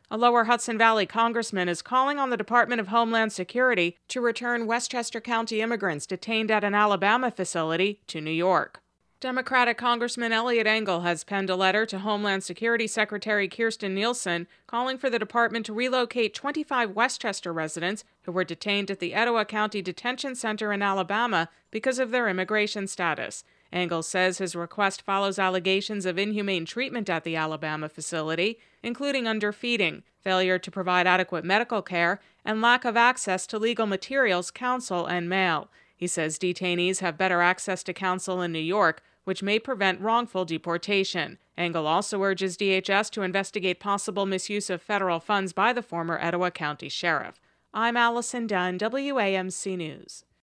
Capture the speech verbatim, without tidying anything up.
A Lower Hudson Valley congressman is calling on the Department of Homeland Security to return Westchester County immigrants detained at an Alabama facility to New York. Democratic Congressman Eliot Engel has penned a letter to Homeland Security Secretary Kirstjen Nielsen calling for the department to relocate twenty-five Westchester residents who were detained at the Etowah County Detention Center in Alabama because of their immigration status. Engel says his request follows allegations of inhumane treatment at the Alabama facility, including underfeeding, failure to provide adequate medical care, and lack of access to legal materials, counsel, and mail. He says detainees have better access to counsel in New York, which may prevent wrongful deportation. Engel also urges D H S to investigate possible misuse of federal funds by the former Etowah County Sheriff. I'm Allison Dunn, W A M C News.